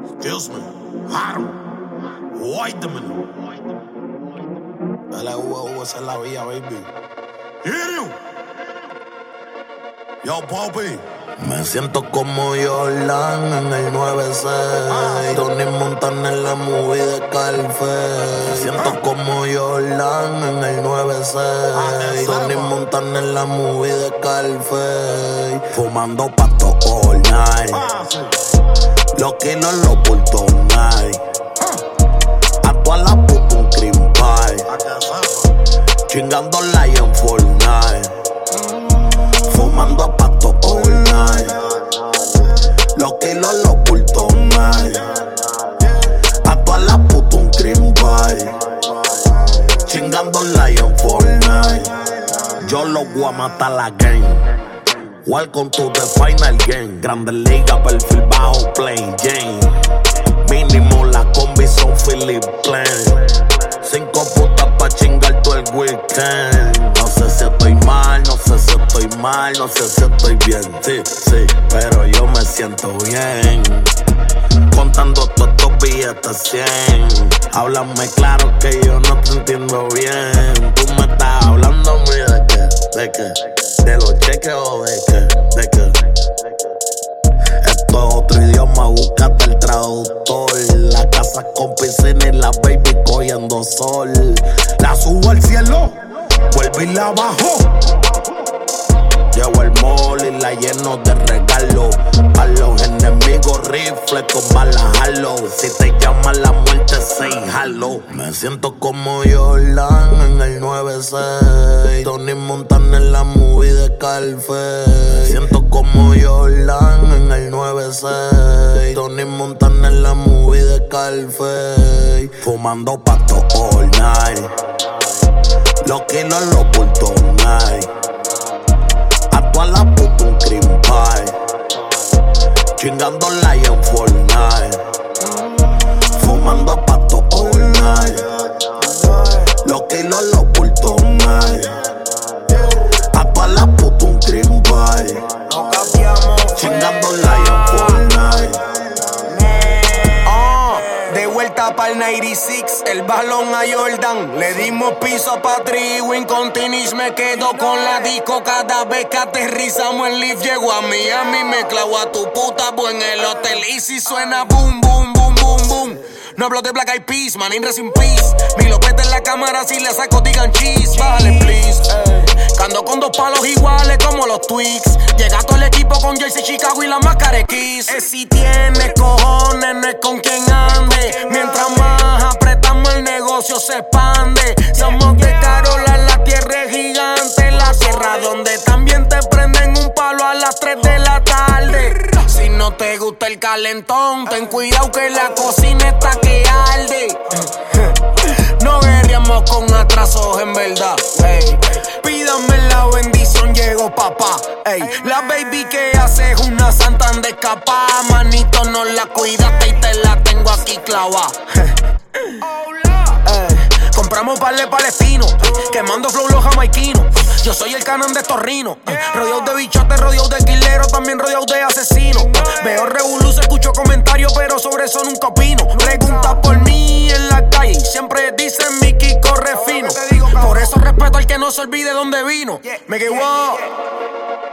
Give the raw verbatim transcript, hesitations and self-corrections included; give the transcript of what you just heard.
Excuse me. Harold. Wait a minute. L U U esa es la vía, baby. Hear you. Yo, papi. Me siento como Jordan en el nueve seis. Tony Montana en la movie de Scarface. Me siento como Jordan en el nueve seis. Tony Montana en la movie de Scarface. Fumando pasto all night. Los kilos los bultos night. A todas las putas un cream pie. Chingando Lion Fortnite. Fumando pasto all night. Los kilos los bultos night. A todas las putas un cream pie. Chingando Lion Fortnite. Yo los voy a matar la game. Welcome to the final game. Grande liga, perfil bajo, plain Jane. Mínimo la combi son Philip Plain. Cinco putas pa' chingar todo el weekend. No sé si estoy mal, no sé si estoy mal, no sé si estoy bien. Sí, sí, pero yo me siento bien. Contando todos estos billetes cien. Háblame claro que yo no te entiendo bien. Tú me estás hablando a mí de qué, de qué. De los cheques o de qué, de qué. Esto es otro idioma, búscate el traductor. La casa con piscina y la baby cogiendo sol. La subo al cielo, vuelvo y la bajo. Llevo el mall y la lleno de regalos. A los enemigos rifle con balas halo. Si te llama la muerte, say hello. Me siento como Jordan en el nueve seis. Tony Montana en la movie de Scarface. Me siento como Jordan en el nueve seis. Tony Montana en la movie de Scarface. Fumando pasto all night. Los kilos los bultos night. A todas las putas un cream pie. Chingando Lion Fortnite. Fumando pasto all night. Los kilos los bultos night. A todas las putas un cream pie. Chingando Lion Fortnite. De vuelta para el noventa y seis, el balón a Jordan. Le dimos piso a Patrick, Win con Tinis. Me quedo con la disco cada vez que aterrizamos el lift. Llego a Miami, me clavo a tu puta pues en el hotel. Y si suena boom, boom, boom, boom, boom. No hablo de Black Eyed Peas, man, in rest in peace. Mi lopeta en la cámara, si le saco digan cheese. Bájale, please, ey. Cando con dos palos iguales como los Twix. Llega todo el equipo con Jersey, Chicago y la máscara de Kiss. Es si tienes cojones, no es con quien ande. Mientras más apretamos el negocio se expande. Somos de Carola, la tierra es gigante. La tierra donde también te prenden un palo a las tres de la tarde. Si no te gusta el calentón, ten cuidado que la cocina está que arde. No guerreamos con atrasos en verdad, ey. Pídame la bendición, llegó papá, ey. La baby que hace es una santa de escapar. Manito, no la cuidaste y te la tengo aquí clavada. Compramos par de palestinos, quemando flow los jamaiquinos. Yo soy el canon de Torrino, rodeado de bichotes, rodeado de quileros, también rodeado de asesinos. Veo revolú, escucho comentarios, pero sobre eso nunca opino. Pregunta por mí en la calle, siempre dicen Mickey corre fino. Por eso respeto al que no se olvide dónde vino. Me quedo.